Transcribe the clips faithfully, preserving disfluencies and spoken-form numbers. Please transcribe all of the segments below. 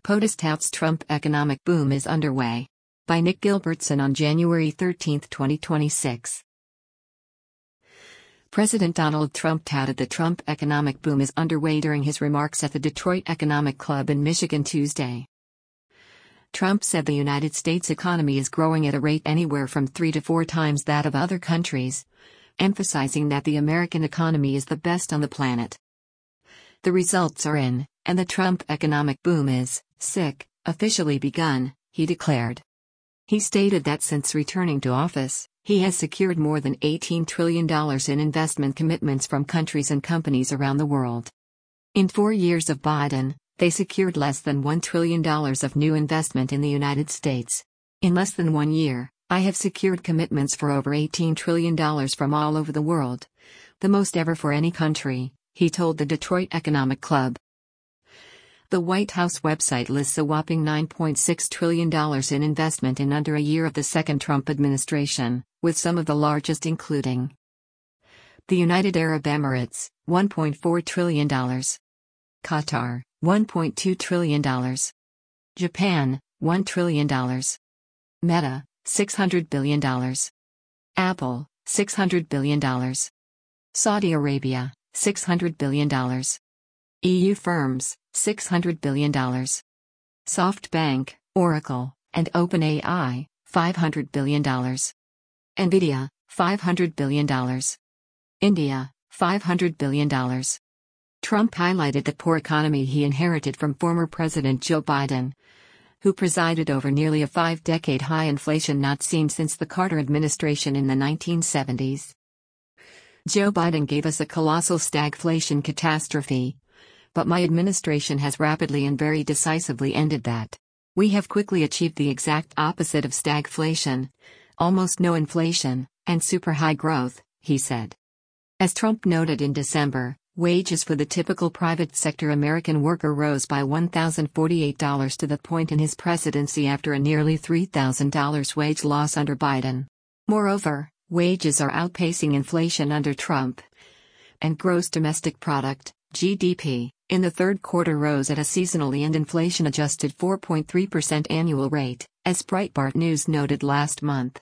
POTUS touts Trump economic boom is underway. By Nick Gilbertson on January thirteenth, twenty twenty-six. President Donald Trump touted the Trump economic boom is underway during his remarks at the Detroit Economic Club in Michigan Tuesday. Trump said the United States economy is growing at a rate anywhere from three to four times that of other countries, emphasizing that the American economy is the best on the planet. The results are in, and the Trump economic boom is, sick, officially begun, he declared. He stated that since returning to office, he has secured more than eighteen trillion dollars in investment commitments from countries and companies around the world. In four years of Biden, they secured less than one trillion dollars of new investment in the United States. In less than one year, I have secured commitments for over eighteen trillion dollars from all over the world, the most ever for any country, he told the Detroit Economic Club. The White House website lists a whopping nine point six trillion dollars in investment in under a year of the second Trump administration, with some of the largest including the United Arab Emirates, one point four trillion dollars, Qatar, one point two trillion dollars, Japan, one trillion dollars, Meta, six hundred billion dollars, Apple, six hundred billion dollars, Saudi Arabia, six hundred billion dollars, E U firms, six hundred billion dollars, SoftBank, Oracle, and OpenAI, five hundred billion dollars, Nvidia, five hundred billion dollars, India, five hundred billion dollars. Trump highlighted the poor economy he inherited from former President Joe Biden, who presided over nearly a five-decade high inflation not seen since the Carter administration in the nineteen seventies. Joe Biden gave us a colossal stagflation catastrophe. But my administration has rapidly and very decisively ended that. We have quickly achieved the exact opposite of stagflation, almost no inflation, and super high growth, he said. As Trump noted in December, wages for the typical private sector American worker rose by one thousand forty-eight dollars to the point in his presidency after a nearly three thousand dollars wage loss under Biden. Moreover, wages are outpacing inflation under Trump. And gross domestic product, G D P, in the third quarter rose at a seasonally and inflation-adjusted four point three percent annual rate, as Breitbart News noted last month.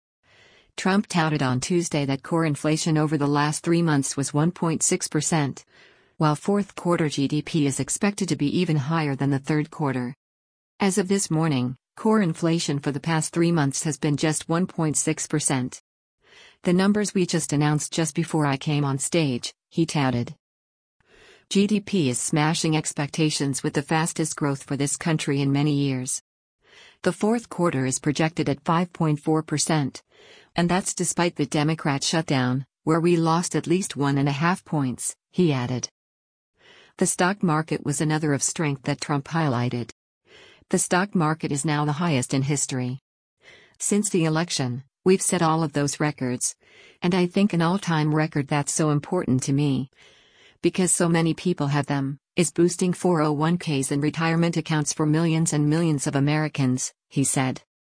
Trump touted on Tuesday that core inflation over the last three months was one point six percent, while fourth quarter G D P is expected to be even higher than the third quarter. As of this morning, core inflation for the past three months has been just one point six percent. The numbers we just announced just before I came on stage, he touted. G D P is smashing expectations with the fastest growth for this country in many years. The fourth quarter is projected at five point four percent, and that's despite the Democrat shutdown, where we lost at least one and a half points, he added. The stock market was another of strength that Trump highlighted. The stock market is now the highest in history. Since the election, we've set all of those records, and I think an all-time record that's so important to me, because so many people have them, is boosting four oh one k's and retirement accounts for millions and millions of Americans, he said.